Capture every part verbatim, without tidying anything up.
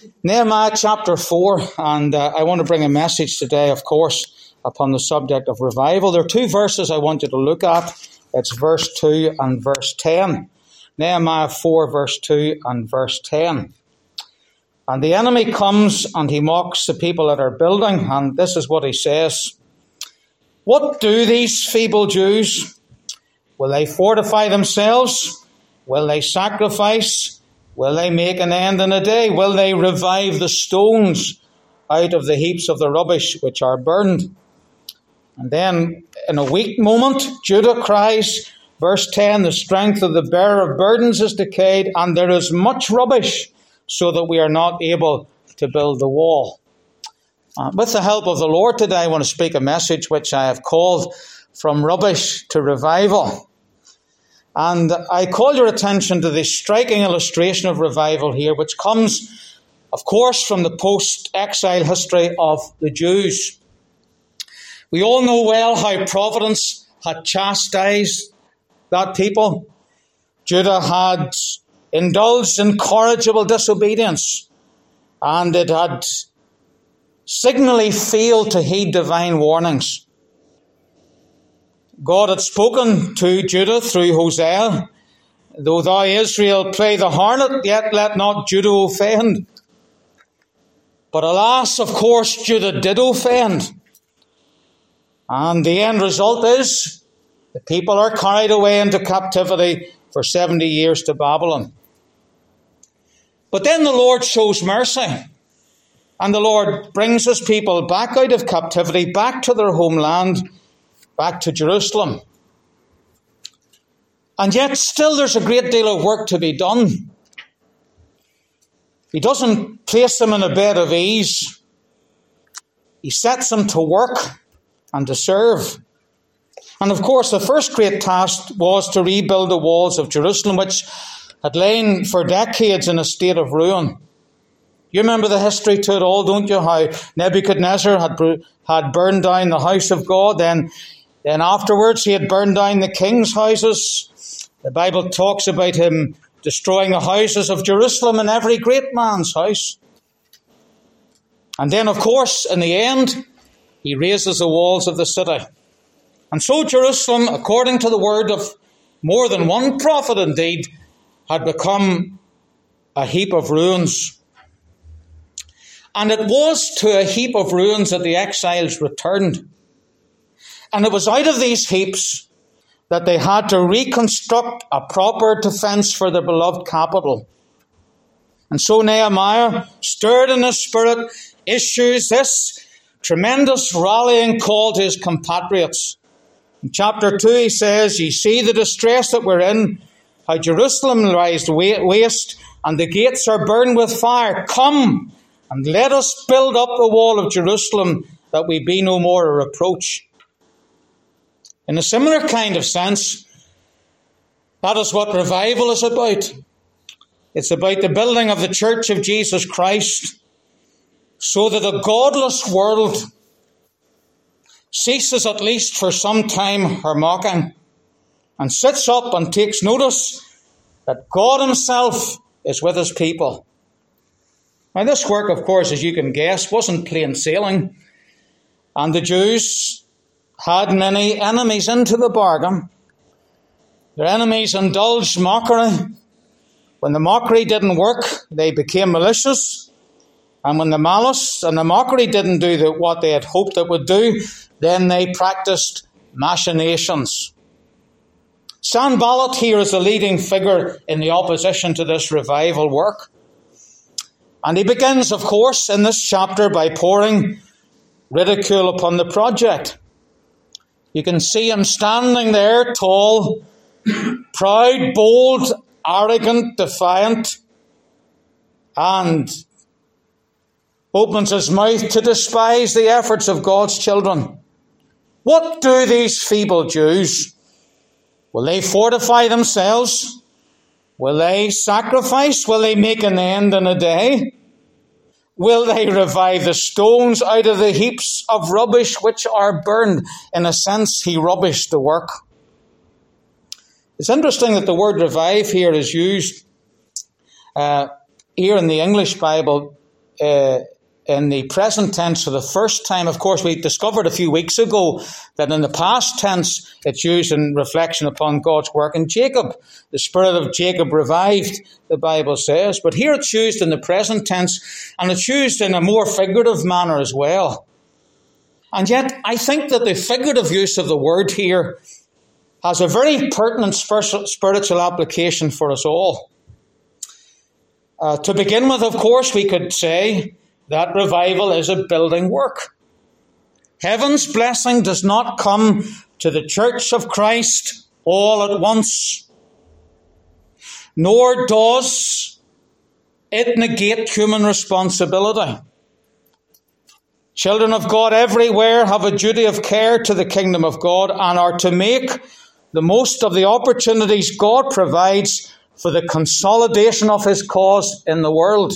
Nehemiah chapter four, and uh, I want to bring a message today, of course, upon the subject of revival. There are two verses I want you to look at. It's verse two and verse ten. Nehemiah four, verse two and verse ten. And the enemy comes and he mocks the people that are building, and this is what he says. What do these feeble Jews? Will they fortify themselves? Will they sacrifice? Will they make an end in a day? Will they revive the stones out of the heaps of the rubbish which are burned? And then in a weak moment, Judah cries, verse ten, the strength of the bearer of burdens is decayed, and there is much rubbish, so that we are not able to build the wall. Uh, with the help of the Lord today, I want to speak a message which I have called From Rubbish to Revival. And I call your attention to this striking illustration of revival here, which comes, of course, from the post-exile history of the Jews. We all know well how Providence had chastised that people. Judah had indulged in incorrigible disobedience, and it had signally failed to heed divine warnings. God had spoken to Judah through Hosea, though thou Israel play the harlot, yet let not Judah offend. But alas, of course, Judah did offend. And the end result is the people are carried away into captivity for seventy years to Babylon. But then the Lord shows mercy, and the Lord brings his people back out of captivity, back to their homeland, back to Jerusalem. And yet still there's a great deal of work to be done. He doesn't place them in a bed of ease. He sets them to work and to serve. And of course the first great task was to rebuild the walls of Jerusalem, which had lain for decades in a state of ruin. You remember the history to it all, don't you? How Nebuchadnezzar had, had burned down the house of God. Then, then afterwards he had burned down the king's houses. The Bible talks about him destroying the houses of Jerusalem and every great man's house. And then, of course, in the end, he raises the walls of the city. And so Jerusalem, according to the word of more than one prophet indeed, had become a heap of ruins. And it was to a heap of ruins that the exiles returned. And it was out of these heaps that they had to reconstruct a proper defense for their beloved capital. And so Nehemiah, stirred in his spirit, issues this tremendous rallying call to his compatriots. In chapter two he says, ye see the distress that we're in, how Jerusalem lies waste, and the gates are burned with fire. Come, and let us build up the wall of Jerusalem, that we be no more a reproach. In a similar kind of sense, that is what revival is about. It's about the building of the Church of Jesus Christ, so that a godless world ceases at least for some time her mocking, and sits up and takes notice that God himself is with his people. Now this work, of course, as you can guess, wasn't plain sailing. And the Jews had many enemies into the bargain. Their enemies indulged mockery. When the mockery didn't work, they became malicious. And when the malice and the mockery didn't do the, what they had hoped it would do, then they practiced machinations. Sanballat here is a leading figure in the opposition to this revival work. And he begins, of course, in this chapter by pouring ridicule upon the project. You can see him standing there, tall, proud, bold, arrogant, defiant, and opens his mouth to despise the efforts of God's children. What do these feeble Jews? Will they fortify themselves? Will they sacrifice? Will they make an end in a day? Will they revive the stones out of the heaps of rubbish which are burned? In a sense, he rubbished the work. It's interesting that the word revive here is used uh, here in the English Bible uh, in the present tense for the first time. Of course, we discovered a few weeks ago that in the past tense it's used in reflection upon God's work in Jacob. The spirit of Jacob revived, the Bible says. But here it's used in the present tense, and it's used in a more figurative manner as well. And yet, I think that the figurative use of the word here has a very pertinent spiritual application for us all. Uh, to begin with, of course, we could say that revival is a building work. Heaven's blessing does not come to the Church of Christ all at once, nor does it negate human responsibility. Children of God everywhere have a duty of care to the kingdom of God and are to make the most of the opportunities God provides for the consolidation of his cause in the world.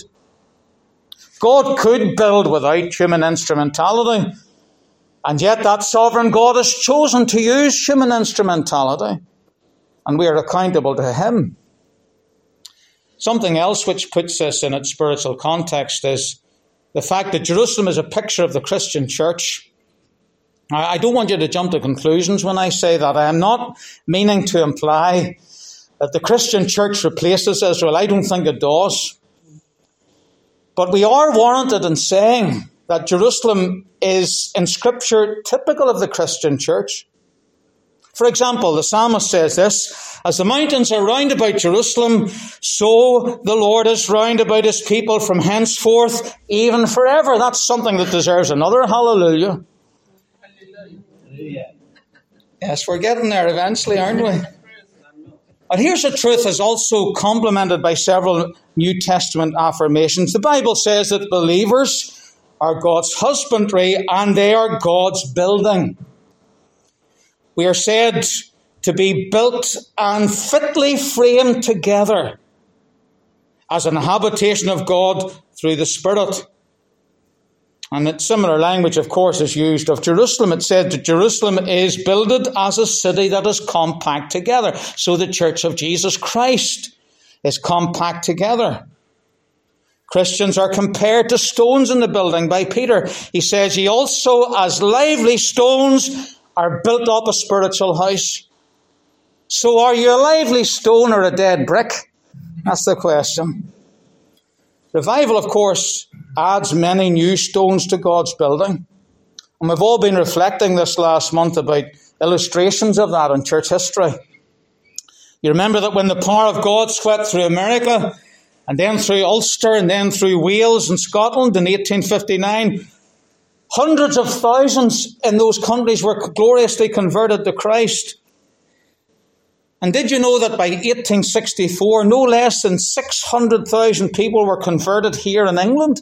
God could build without human instrumentality, and yet that sovereign God has chosen to use human instrumentality, and we are accountable to him. Something else which puts this in its spiritual context is the fact that Jerusalem is a picture of the Christian church. I don't want you to jump to conclusions when I say that. I am not meaning to imply that the Christian church replaces Israel. I don't think it does. But we are warranted in saying that Jerusalem is, in Scripture, typical of the Christian church. For example, the psalmist says this: as the mountains are round about Jerusalem, so the Lord is round about his people from henceforth, even forever. That's something that deserves another hallelujah. Hallelujah. Yes, we're getting there eventually, aren't we? But here's a truth that's also complemented by several New Testament affirmations. The Bible says that believers are God's husbandry and they are God's building. We are said to be built and fitly framed together as an habitation of God through the Spirit. And that similar language, of course, is used of Jerusalem. It said that Jerusalem is builded as a city that is compact together. So the Church of Jesus Christ is compact together. Christians are compared to stones in the building by Peter. He says, ye also as lively stones are built up a spiritual house. So are you a lively stone or a dead brick? That's the question. Revival, of course, adds many new stones to God's building. And we've all been reflecting this last month about illustrations of that in church history. You remember that when the power of God swept through America, and then through Ulster, and then through Wales and Scotland in eighteen fifty-nine, hundreds of thousands in those countries were gloriously converted to Christ. And did you know that by eighteen sixty-four, no less than six hundred thousand people were converted here in England?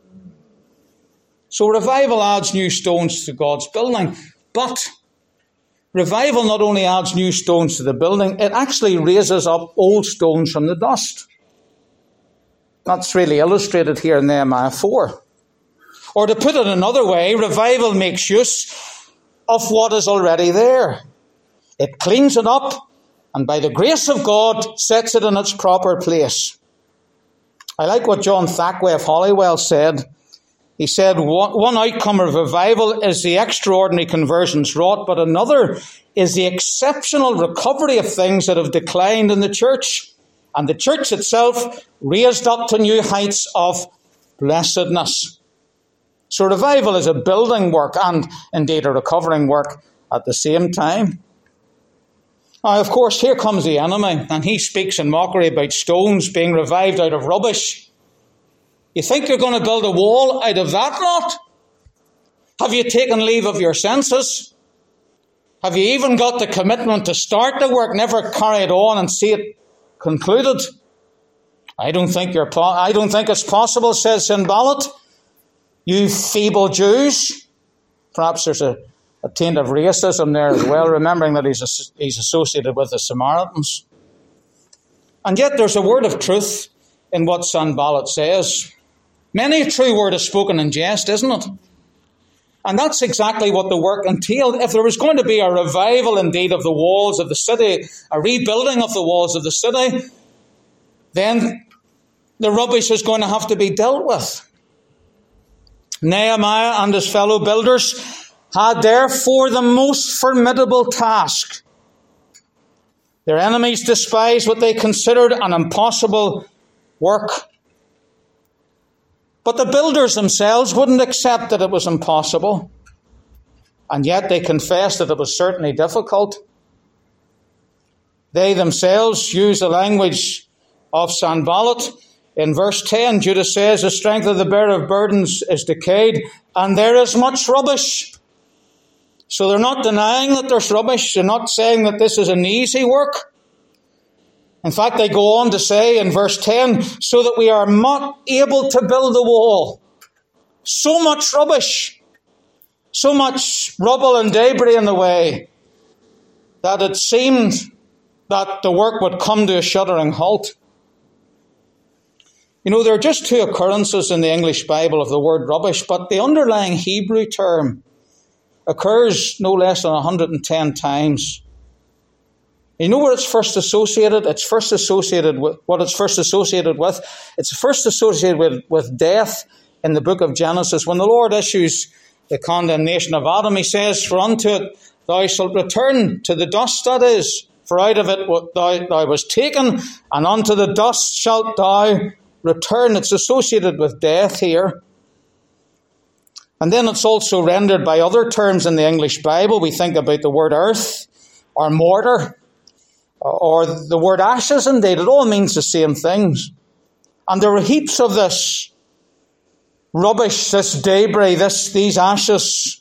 So revival adds new stones to God's building. But revival not only adds new stones to the building, it actually raises up old stones from the dust. That's really illustrated here in Nehemiah four. Or to put it another way, revival makes use of what is already there. It cleans it up, and by the grace of God, sets it in its proper place. I like what John Thackway of Holywell said. He said, one outcome of revival is the extraordinary conversions wrought, but another is the exceptional recovery of things that have declined in the church, and the church itself raised up to new heights of blessedness. So revival is a building work and indeed a recovering work at the same time. Now, of course, here comes the enemy, and he speaks in mockery about stones being revived out of rubbish. You think you're going to build a wall out of that lot? Have you taken leave of your senses? Have you even got the commitment to start the work, never carry it on and see it concluded? I don't think you're. Po- I don't think it's possible, says Sanballat. You feeble Jews. Perhaps there's a, a taint of racism there as well, remembering that he's a, he's associated with the Samaritans. And yet there's a word of truth in what Sanballat says. Many a true word is spoken in jest, isn't it? And that's exactly what the work entailed. If there was going to be a revival indeed of the walls of the city, a rebuilding of the walls of the city, then the rubbish is going to have to be dealt with. Nehemiah and his fellow builders had therefore the most formidable task. Their enemies despised what they considered an impossible work. But the builders themselves wouldn't accept that it was impossible. And yet they confessed that it was certainly difficult. They themselves used the language of Sanballat. In verse ten, Judah says, the strength of the bearer of burdens is decayed, and there is much rubbish. So they're not denying that there's rubbish. They're not saying that this is an easy work. In fact, they go on to say in verse ten, so that we are not able to build the wall. So much rubbish, so much rubble and debris in the way, that it seemed that the work would come to a shuddering halt. You know, there are just two occurrences in the English Bible of the word rubbish, but the underlying Hebrew term occurs no less than one hundred ten times. You know where it's first associated? It's first associated with what it's first associated with. It's first associated with, with death in the book of Genesis. When the Lord issues the condemnation of Adam, he says, for unto it thou shalt return, to the dust that is, for out of it thou, thou was taken, and unto the dust shalt thou return. It's associated with death here. And then it's also rendered by other terms in the English Bible. We think about the word earth or mortar or the word ashes indeed. It all means the same things. And there are heaps of this rubbish, this debris, this, these ashes,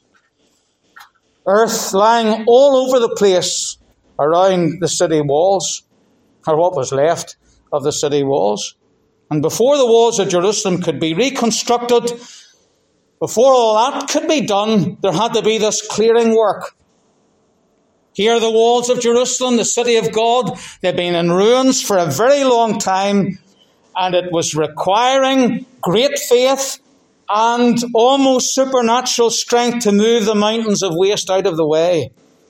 earth lying all over the place around the city walls, or what was left of the city walls. And before the walls of Jerusalem could be reconstructed, before all that could be done, there had to be this clearing work. Here are the walls of Jerusalem, the city of God. They've been in ruins for a very long time, and it was requiring great faith and almost supernatural strength to move the mountains of waste out of the way.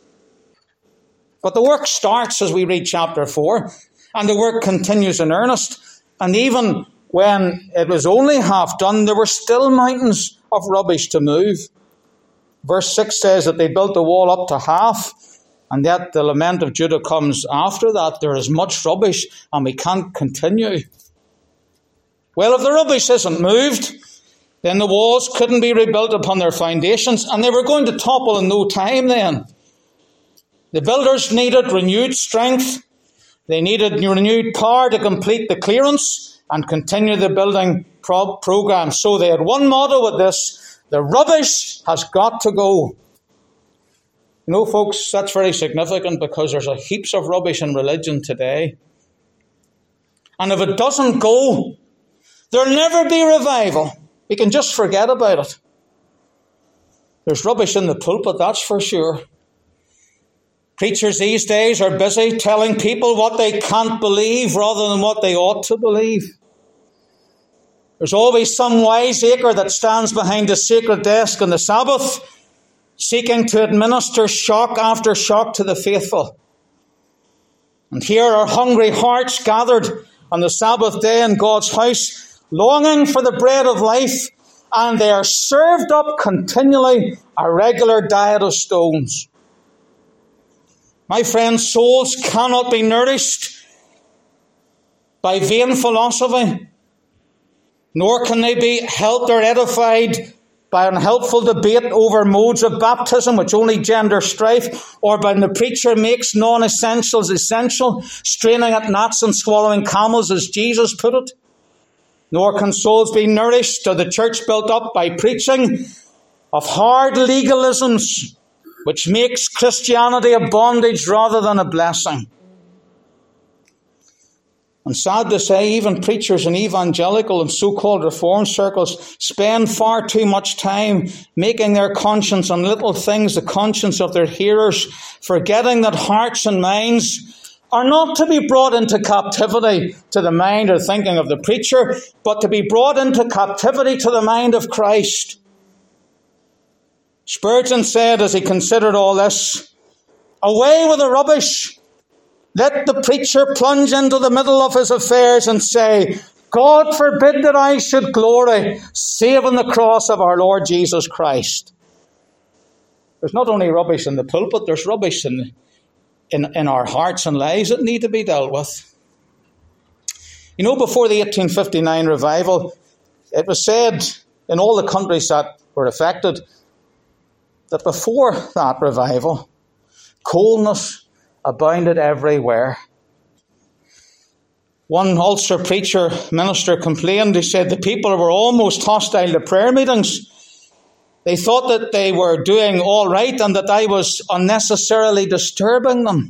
But the work starts as we read chapter four, and the work continues in earnest. And even when it was only half done, there were still mountains of rubbish to move. Verse six says that they built the wall up to half, and yet the lament of Judah comes after that. There is much rubbish, and we can't continue. Well, if the rubbish isn't moved, then the walls couldn't be rebuilt upon their foundations, and they were going to topple in no time then. The builders needed renewed strength. They needed renewed power to complete the clearance and continue the building pro- program. So they had one motto with this: the rubbish has got to go. You know, folks, that's very significant because there's a heaps of rubbish in religion today. And if it doesn't go, there'll never be revival. We can just forget about it. There's rubbish in the pulpit, that's for sure. Preachers these days are busy telling people what they can't believe rather than what they ought to believe. There's always some wiseacre that stands behind the sacred desk on the Sabbath, seeking to administer shock after shock to the faithful. And here are hungry hearts gathered on the Sabbath day in God's house, longing for the bread of life, and they are served up continually a regular diet of stones. My friends, souls cannot be nourished by vain philosophy, nor can they be helped or edified by unhelpful debate over modes of baptism which only gender strife, or when the preacher makes non-essentials essential, straining at gnats and swallowing camels, as Jesus put it. Nor can souls be nourished or the church built up by preaching of hard legalisms, which makes Christianity a bondage rather than a blessing. And sad to say, even preachers in evangelical and so-called reform circles spend far too much time making their conscience on little things the conscience of their hearers, forgetting that hearts and minds are not to be brought into captivity to the mind or thinking of the preacher, but to be brought into captivity to the mind of Christ. Spurgeon said as he considered all this, "Away with the rubbish. Let the preacher plunge into the middle of his affairs and say, God forbid that I should glory save in the cross of our Lord Jesus Christ. There's not only rubbish in the pulpit, there's rubbish in, in, in our hearts and lives that need to be dealt with. You know, before the eighteen fifty-nine revival, it was said in all the countries that were affected that before that revival, coldness abounded everywhere. One Ulster preacher, minister, complained. He said the people were almost hostile to prayer meetings. They thought that they were doing all right and that I was unnecessarily disturbing them.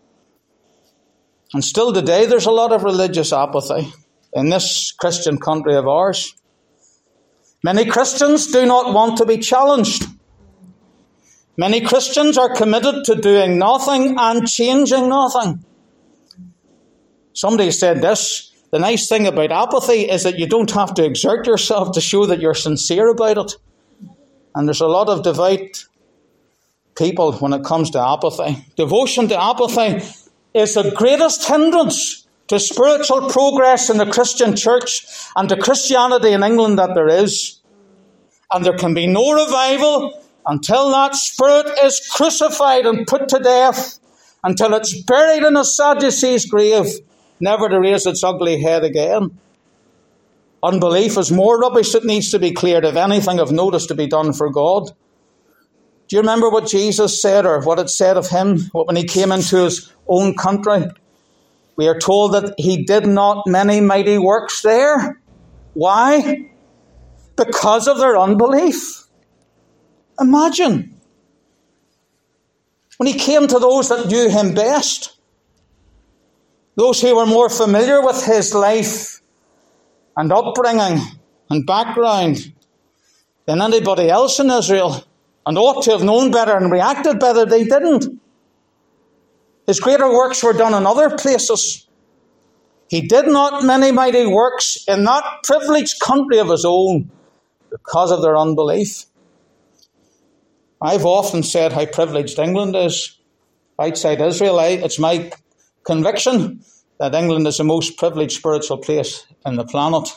And still today there's a lot of religious apathy in this Christian country of ours. Many Christians do not want to be challenged. Many Christians are committed to doing nothing and changing nothing. Somebody said this, the nice thing about apathy is that you don't have to exert yourself to show that you're sincere about it. And there's a lot of devout people when it comes to apathy. Devotion to apathy is the greatest hindrance to spiritual progress in the Christian church and to Christianity in England that there is. And there can be no revival until that spirit is crucified and put to death, until it's buried in a Sadducee's grave, never to raise its ugly head again. Unbelief is more rubbish that needs to be cleared, if anything of notice to be done for God. Do you remember what Jesus said, or what it said of him when he came into his own country? We are told that he did not many mighty works there. Why? Because of their unbelief. Imagine. When he came to those that knew him best, those who were more familiar with his life and upbringing and background than anybody else in Israel, and ought to have known better and reacted better, they didn't. His greater works were done in other places. He did not many mighty works in that privileged country of his own because of their unbelief. I've often said how privileged England is. Outside Israel, I, it's my conviction that England is the most privileged spiritual place in the planet.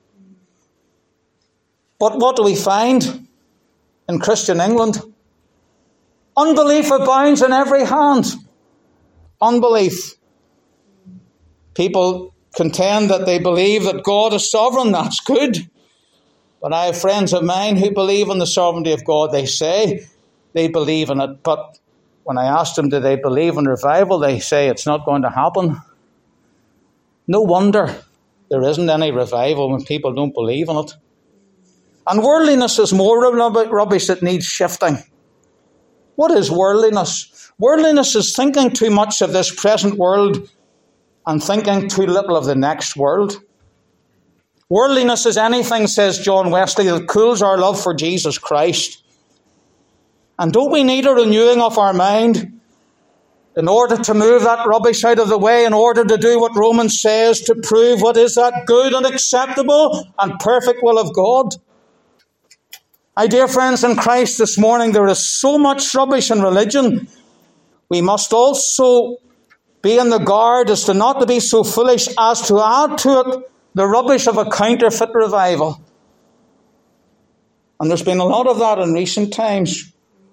But what do we find in Christian England? Unbelief abounds in every hand. Unbelief. People contend that they believe that God is sovereign. That's good. But I have friends of mine who believe in the sovereignty of God. They say they believe in it. But when I ask them, do they believe in revival? They say it's not going to happen. No wonder there isn't any revival when people don't believe in it. And worldliness is more rubbish that needs shifting. What is worldliness? Worldliness is thinking too much of this present world and thinking too little of the next world. Worldliness is anything, says John Wesley, that cools our love for Jesus Christ. And don't we need a renewing of our mind in order to move that rubbish out of the way, in order to do what Romans says, to prove what is that good and acceptable and perfect will of God? My dear friends in Christ, this morning there is so much rubbish in religion. We must also be on the guard as to not to be so foolish as to add to it the rubbish of a counterfeit revival. And there's been a lot of that in recent times.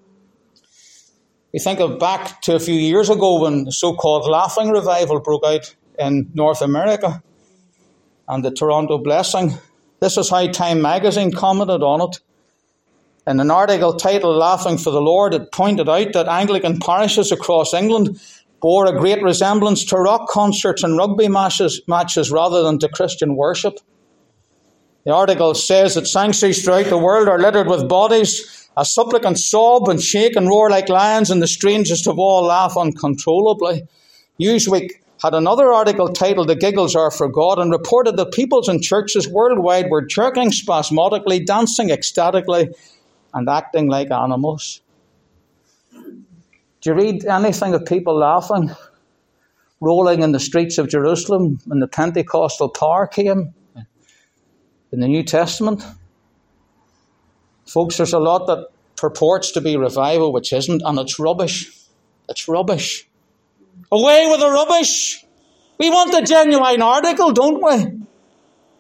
We think of back to a few years ago when the so-called Laughing Revival broke out in North America and the Toronto Blessing. This is how Time magazine commented on it. In an article titled Laughing for the Lord, it pointed out that Anglican parishes across England bore a great resemblance to rock concerts and rugby matches, matches rather than to Christian worship. The article says that sanctuaries throughout the world are littered with bodies as supplicants sob and shake and roar like lions, and the strangest of all laugh uncontrollably. Newsweek had another article titled The Giggles Are for God and reported that peoples in churches worldwide were jerking spasmodically, dancing ecstatically, and acting like animals. Do you read anything of people laughing, rolling in the streets of Jerusalem when the Pentecostal power came in the New Testament? Folks, there's a lot that purports to be revival which isn't, and it's rubbish. It's rubbish. Away with the rubbish! We want the genuine article, don't we?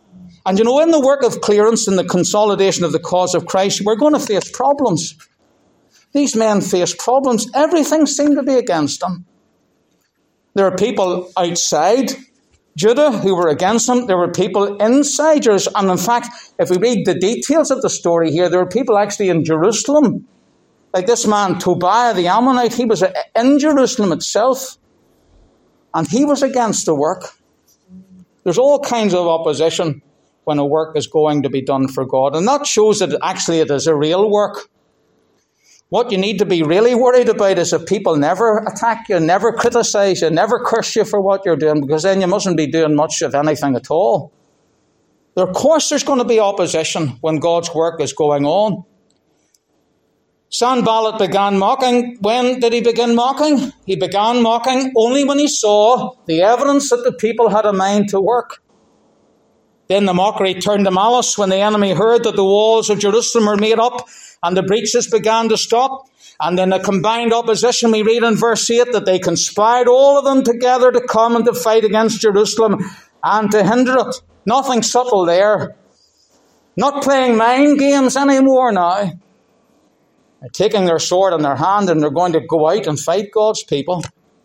And you know, in the work of clearance and the consolidation of the cause of Christ, we're going to face problems. These men face problems. Everything seemed to be against them. There are people outside Judah who were against them. There were people inside Jerusalem. And in fact, if we read the details of the story here, there were people actually in Jerusalem. Like this man, Tobiah the Ammonite, he was in Jerusalem itself. And he was against the work. There's all kinds of opposition when a work is going to be done for God. And that shows that actually it is a real work. What you need to be really worried about is if people never attack you, never criticize you, never curse you for what you're doing, because then you mustn't be doing much of anything at all. Of course there's going to be opposition when God's work is going on. Sanballat began mocking. When did he begin mocking? He began mocking only when he saw the evidence that the people had a mind to work. Then the mockery turned to malice when the enemy heard that the walls of Jerusalem were made up and the breaches began to stop. And in a combined opposition, we read in verse eight that they conspired all of them together to come and to fight against Jerusalem and to hinder it. Nothing subtle there. Not playing mind games anymore now. They're taking their sword in their hand and they're going to go out and fight God's people.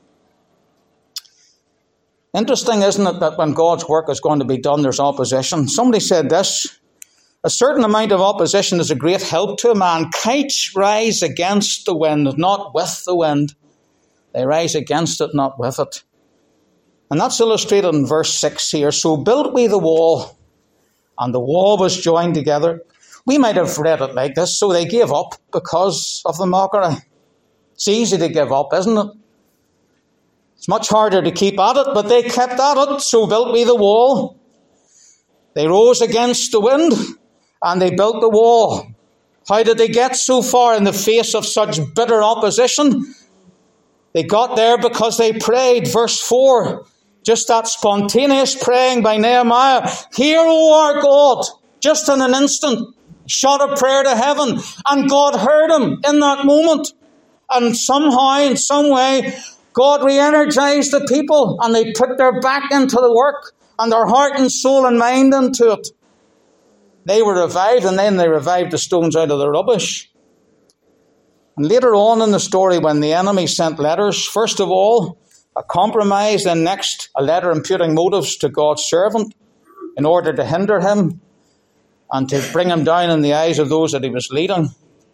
Interesting, isn't it, that when God's work is going to be done, there's opposition. Somebody said this: a certain amount of opposition is a great help to a man. Kites rise against the wind, not with the wind. They rise against it, not with it. And that's illustrated in verse six here. So built we the wall, and the wall was joined together. We might have read it like this: so they gave up because of the mockery. It's easy to give up, isn't it? It's much harder to keep at it, but they kept at it. So built we the wall. They rose against the wind, and they built the wall. How did they get so far in the face of such bitter opposition? They got there because they prayed. Verse four, just that spontaneous praying by Nehemiah. Hear, O our God, just in an instant, shot a prayer to heaven, and God heard him in that moment. And somehow, in some way, God re-energized the people, and they put their back into the work, and their heart and soul and mind into it. They were revived, and then they revived the stones out of the rubbish. And later on in the story, when the enemy sent letters, first of all, a compromise, then next, a letter imputing motives to God's servant in order to hinder him and to bring him down in the eyes of those that he was leading.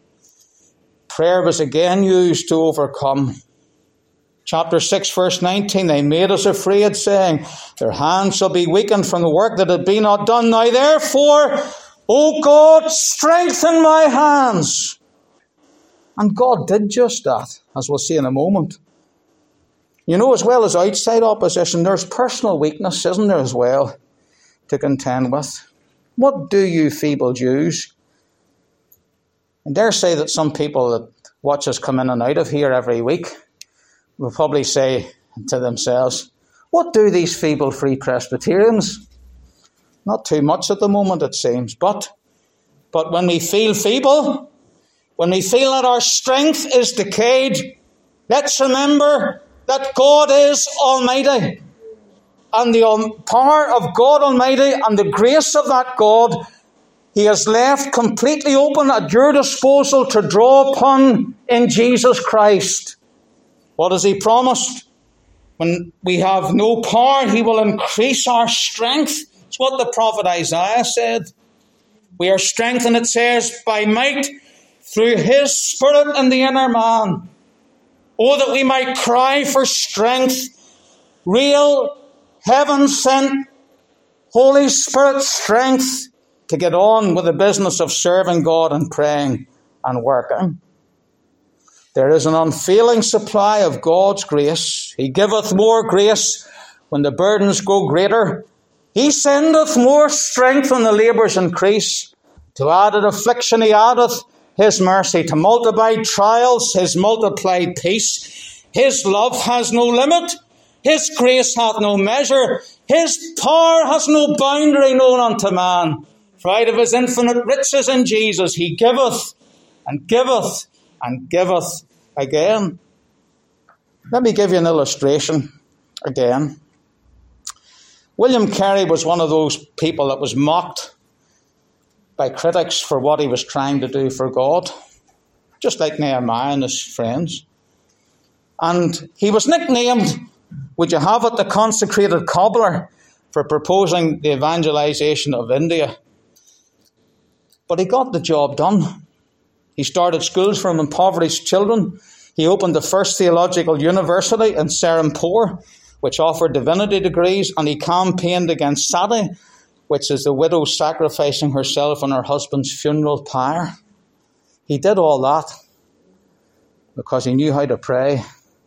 Prayer was again used to overcome. Chapter six, verse nineteen, they made us afraid, saying, their hands shall be weakened from the work that had been not done. Now therefore, O God, strengthen my hands. And God did just that, as we'll see in a moment. You know, as well as outside opposition, there's personal weakness, isn't there, as well, to contend with. What do you feeble Jews? I dare say that some people that watch us come in and out of here every week will probably say to themselves, what do these feeble Free Presbyterians? Not too much at the moment, it seems. But, but when we feel feeble, when we feel that our strength is decayed, let's remember that God is Almighty. And the power of God Almighty and the grace of that God, He has left completely open at your disposal to draw upon in Jesus Christ. What has He promised? When we have no power, He will increase our strength. It's what the prophet Isaiah said. We are strengthened, it says, by might through His Spirit in the inner man. Oh, that we might cry for strength, real, heaven-sent, Holy Spirit strength to get on with the business of serving God and praying and working. There is an unfailing supply of God's grace. He giveth more grace when the burdens grow greater. He sendeth more strength when the labours increase. To added affliction He addeth His mercy. To multiplied trials His multiplied peace. His love has no limit. His grace hath no measure. His power has no boundary known unto man. For out of His infinite riches in Jesus He giveth and giveth and giveth again. Let me give you an illustration again. William Carey was one of those people that was mocked by critics for what he was trying to do for God, just like Nehemiah and his friends. And he was nicknamed, would you have it, the consecrated cobbler, for proposing the evangelization of India. But he got the job done. He started schools for impoverished children. He opened the first theological university in Serampore, which offered divinity degrees, and he campaigned against sati, which is the widow sacrificing herself on her husband's funeral pyre. He did all that because he knew how to pray.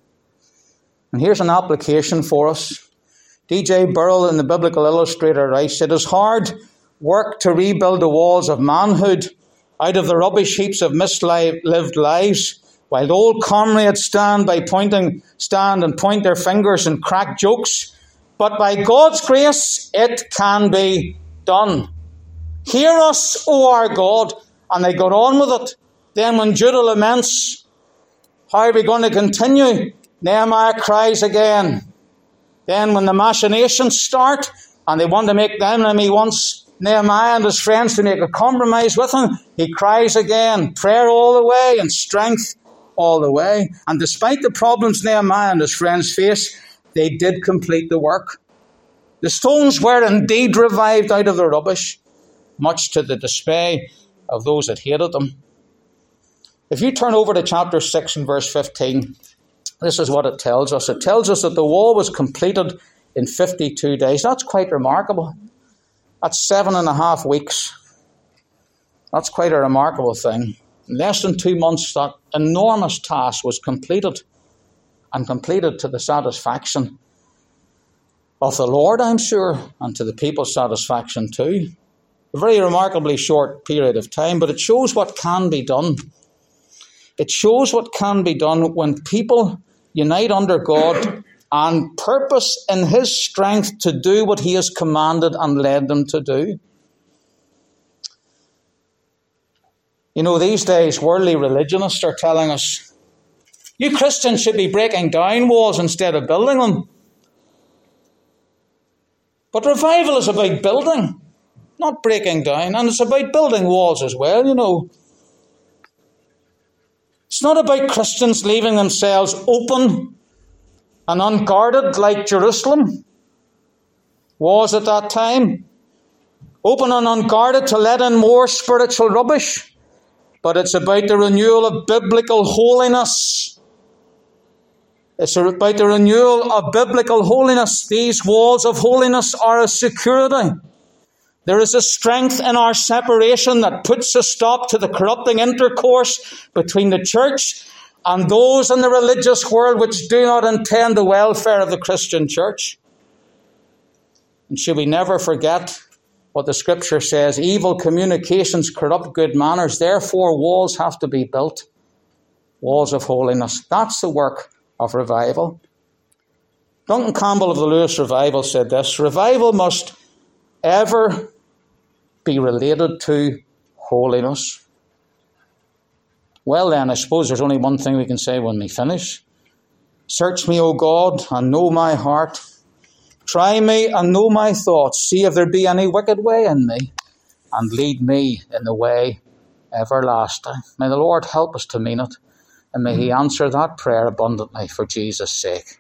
And here's an application for us. D J Burrell in the Biblical Illustrator writes, "It is hard work to rebuild the walls of manhood out of the rubbish heaps of mislived lives, while old comrades stand by pointing, stand and point their fingers and crack jokes. But by God's grace, it can be done. Hear us, O our God." And they got on with it. Then when Judah laments, how are we going to continue? Nehemiah cries again. Then when the machinations start, and they want to make the enemy wants Nehemiah and his friends to make a compromise with him, he cries again. Prayer all the way and strength all the way. And despite the problems Nehemiah and his friends faced, they did complete the work. The stones were indeed revived out of the rubbish, much to the dismay of those that hated them. If you turn over to chapter six and verse fifteen, this is what it tells us. It tells us that the wall was completed in fifty-two days. That's quite remarkable. That's seven and a half weeks. That's quite a remarkable thing. In less than two months, that enormous task was completed, and completed to the satisfaction of the Lord, I'm sure, and to the people's satisfaction too. A very remarkably short period of time, but it shows what can be done. It shows what can be done when people unite under God and purpose in His strength to do what He has commanded and led them to do. You know, these days, worldly religionists are telling us, you Christians should be breaking down walls instead of building them. But revival is about building, not breaking down. And it's about building walls as well, you know. It's not about Christians leaving themselves open and unguarded like Jerusalem was at that time. Open and unguarded to let in more spiritual rubbish. But it's about the renewal of biblical holiness. It's about the renewal of biblical holiness. These walls of holiness are a security. There is a strength in our separation that puts a stop to the corrupting intercourse between the church and those in the religious world which do not intend the welfare of the Christian church. And should we never forget what the Scripture says, evil communications corrupt good manners, therefore walls have to be built, walls of holiness. That's the work of revival. Duncan Campbell of the Lewis Revival said this, revival must ever be related to holiness. Well then, I suppose there's only one thing we can say when we finish. Search me, O God, and know my heart. Try me and know my thoughts. See if there be any wicked way in me, and lead me in the way everlasting. May the Lord help us to mean it, and may He answer that prayer abundantly for Jesus' sake.